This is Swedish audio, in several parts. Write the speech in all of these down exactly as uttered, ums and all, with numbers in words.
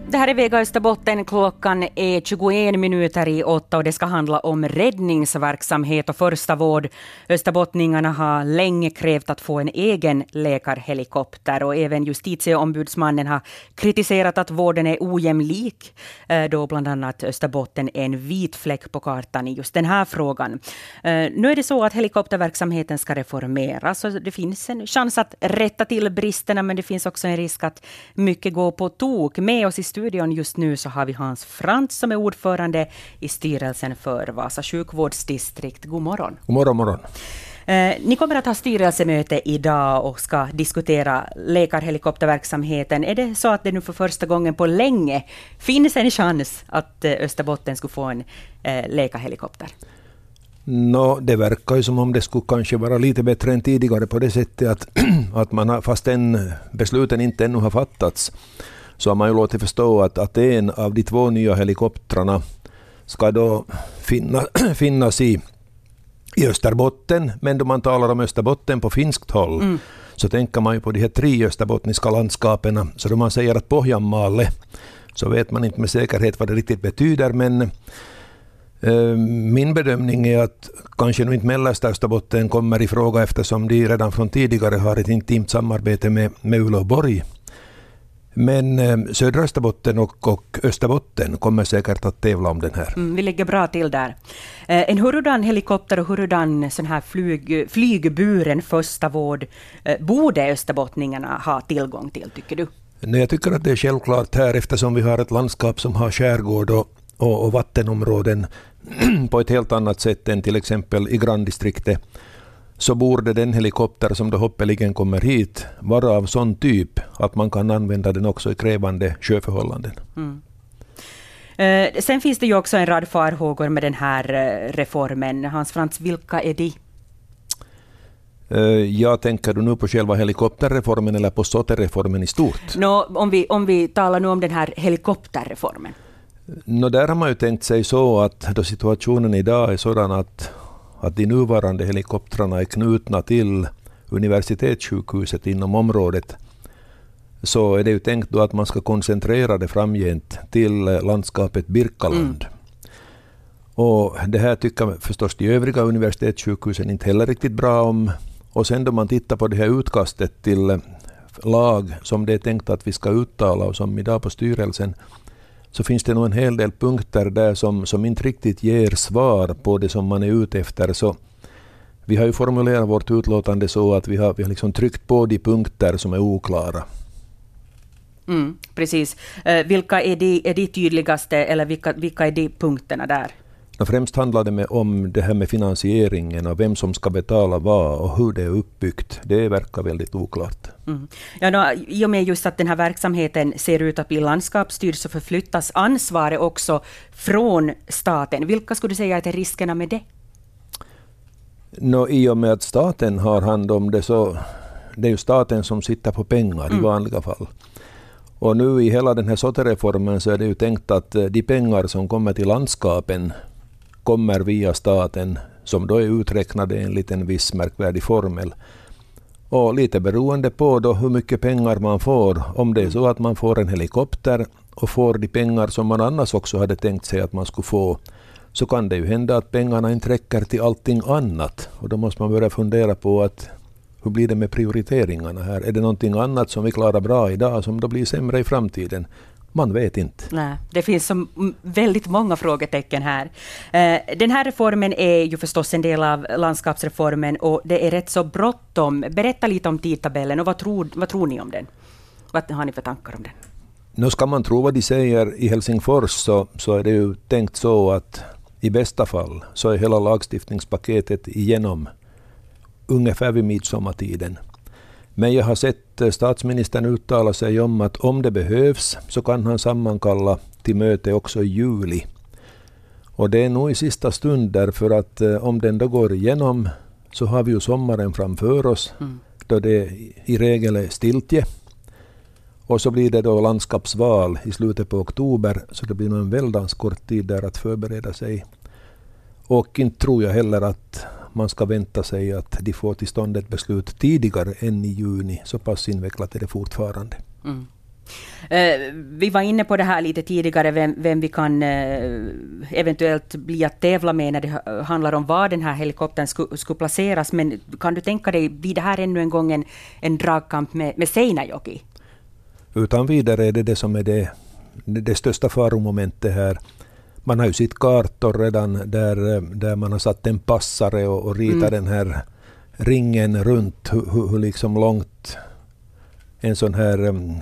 Det här är Vega Österbotten. Klockan är tjugoen minuter i åtta och det ska handla om räddningsverksamhet och första vård. Österbottningarna har länge krävt att få en egen läkarhelikopter och även justitieombudsmannen har kritiserat att vården är ojämlik, då bland annat Österbotten är en vit fläck på kartan i just den här frågan. Nu är det så att helikopterverksamheten ska reformeras och det finns en chans att rätta till bristerna, men det finns också en risk att mycket går på tok. Med oss i studion just nu så har vi Hans Frantz som är ordförande i styrelsen för Vasa sjukvårdsdistrikt. God morgon. God morgon, morgon. Eh, ni kommer att ha styrelsemöte idag och ska diskutera läkarhelikopterverksamheten. Är det så att det nu för första gången på länge finns en chans att eh, Österbotten skulle få en eh, läkarhelikopter? No, det verkar ju som om det skulle kanske vara lite bättre än tidigare på det sättet att, att man har, fast den besluten inte ännu har fattats, så har man ju låtit förstå att, att en av de två nya helikoptrarna ska då finna, finnas i, i Österbotten. Men då man talar om Österbotten på finskt håll mm. så tänker man ju på de här tre österbottniska landskapen. Så då man säger att Pohjanmaalle, så vet man inte med säkerhet vad det riktigt betyder, men eh, min bedömning är att kanske nu inte mellersta Österbotten kommer i fråga, eftersom de redan från tidigare har ett intimt samarbete med, med Uleåborg. Men eh, södra Österbotten och, och Österbotten kommer säkert att tävla om den här. Mm, vi ligger bra till där. Eh, en hurdan helikopter och hurdan sån här flyg, flygburen första vård eh, borde österbottningarna ha tillgång till, tycker du? Nej, jag tycker att det är självklart här, eftersom vi har ett landskap som har skärgård och, och, och vattenområden på ett helt annat sätt än till exempel i granndistriktet. Så borde den helikopter som då hoppeligen kommer hit vara av sån typ att man kan använda den också i krävande sjöförhållanden. Mm. Eh, sen finns det ju också en rad farhågor med den här eh, reformen. Hans Frantz, vilka är de? Eh, jag tänker du nu på själva helikopterreformen eller på S O T E-reformen i stort? No, om, vi, om vi talar nu om den här helikopterreformen. No, där har man ju tänkt sig så att då situationen idag är sådan att att de nuvarande helikoptrarna är knutna till universitetssjukhuset inom området, så är det ju tänkt då att man ska koncentrera det framgent till landskapet Birkaland. Mm. Och det här tycker förstås de övriga universitetssjukhusen inte heller riktigt bra om. Och sen då man tittar på det här utkastet till lag som det är tänkt att vi ska uttala och som idag på styrelsen, så finns det nog en hel del punkter där som, som inte riktigt ger svar på det som man är ute efter. Så vi har ju formulerat vårt utlåtande så att vi har, vi har liksom tryckt på de punkter som är oklara. Mm, precis. Eh, vilka är de, är de tydligaste, eller vilka, vilka är de punkterna där? Och främst handlar det med, om det här med finansieringen och vem som ska betala vad och hur det är uppbyggt. Det verkar väldigt oklart. Mm. Ja, då, i och med just att den här verksamheten ser ut att bli landskapsstyrd, så förflyttas ansvaret också från staten. Vilka skulle du säga att är riskerna med det? No, i och med att staten har hand om det, så det är ju staten som sitter på pengar mm. i vanliga fall. Och nu i hela den här S O T E-reformen så är det ju tänkt att de pengar som kommer till landskapen kommer via staten, som då är uträknade enligt en viss märkvärdig formel. Och lite beroende på då hur mycket pengar man får, om det är så att man får en helikopter och får de pengar som man annars också hade tänkt sig att man skulle få, så kan det ju hända att pengarna inte räcker till allting annat. Och då måste man börja fundera på att hur blir det med prioriteringarna här? Är det någonting annat som vi klarar bra idag som då blir sämre i framtiden? Man vet inte. Nej, det finns så väldigt många frågetecken här. Eh, den här reformen är ju förstås en del av landskapsreformen och det är rätt så bråttom. Berätta lite om tidtabellen och vad tror, vad tror ni om den? Vad har ni för tankar om den? Nu ska man tro vad de säger i Helsingfors, så, så är det ju tänkt så att i bästa fall så är hela lagstiftningspaketet igenom ungefär vid midsommartiden. Men jag har sett statsministern uttala sig om att om det behövs så kan han sammankalla till möte också i juli. Och det är nog i sista stund, därför att om den då går igenom så har vi ju sommaren framför oss mm. då det i regel är stiltje. Och så blir det då landskapsval i slutet på oktober, så det blir nog en väldans kort tid där att förbereda sig. Och inte tror jag heller att man ska vänta sig att de får till stånd ett beslut tidigare än i juni. Så pass invecklat är det fortfarande. Mm. Uh, vi var inne på det här lite tidigare, vem, vem vi kan uh, eventuellt bli att tävla med när det handlar om var den här helikoptern skulle sku placeras. Men kan du tänka dig, blir det här ännu en gång en, en dragkamp med, med Seinäjoki? Utan vidare är det det som är det, det största faromomentet här. Man har ju sitt kartor redan där, där man har satt en passare och, och ritat mm. den här ringen runt hur, hur liksom långt en sån här um,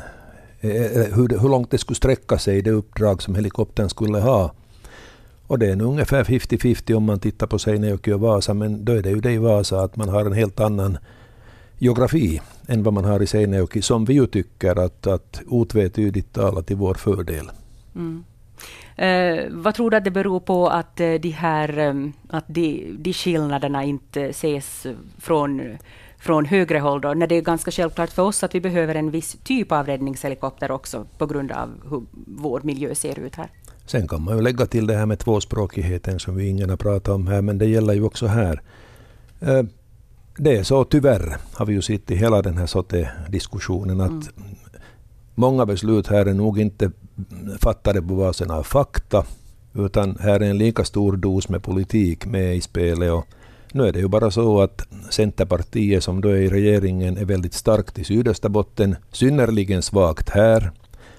hur, hur långt det skulle sträcka sig, det uppdrag som helikoptern skulle ha. Och det är ungefär femtio femtio om man tittar på Seinäjoki och Vasa, men då är det ju det i Vasa att man har en helt annan geografi än vad man har i Seinäjoki, som vi ju tycker att, att otvetydigt talar till vår fördel. Mm. Uh, vad tror du att det beror på att, uh, de, här, um, att de, de skillnaderna inte ses från, från högre håll då, när det är ganska självklart för oss att vi behöver en viss typ av räddningshelikopter också på grund av hur vår miljö ser ut här? Sen kan man ju lägga till det här med tvåspråkigheten som vi ingen har pratat om här, men det gäller ju också här. Uh, det är så, tyvärr har vi ju sett i hela den här SOTE-diskussionen att mm. många beslut här är nog inte fattade på basen av fakta, utan här är en lika stor dos med politik med i spelet. Och nu är det ju bara så att Centerpartiet som då är i regeringen är väldigt starkt i Sydösterbotten, synnerligen svagt här,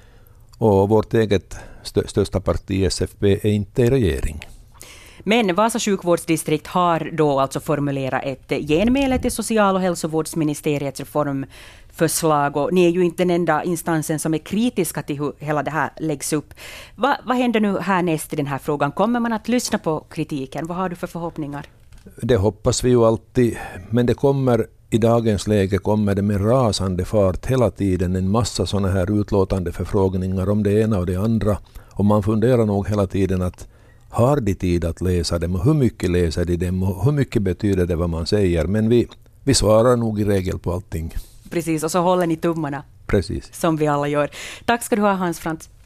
och vårt eget stö- största parti S F P är inte i regering. Men Vasa sjukvårdsdistrikt har då alltså formulerat ett genmäle till social- och hälsovårdsministeriets reformförslag, och ni är ju inte den enda instansen som är kritiska till hur hela det här läggs upp. Va, vad händer nu härnäst i den här frågan? Kommer man att lyssna på kritiken? Vad har du för förhoppningar? Det hoppas vi ju alltid, men det kommer i dagens läge kommer det med rasande fart hela tiden en massa sådana här utlåtande förfrågningar om det ena och det andra, och man funderar nog hela tiden att har de tid att läsa dem och hur mycket läser de dem och hur mycket betyder det vad man säger, men vi, vi svarar nog i regel på allting. Precis, och så håller ni tummarna. Precis. Som vi alla gör. Tack ska du ha, Hans Frans.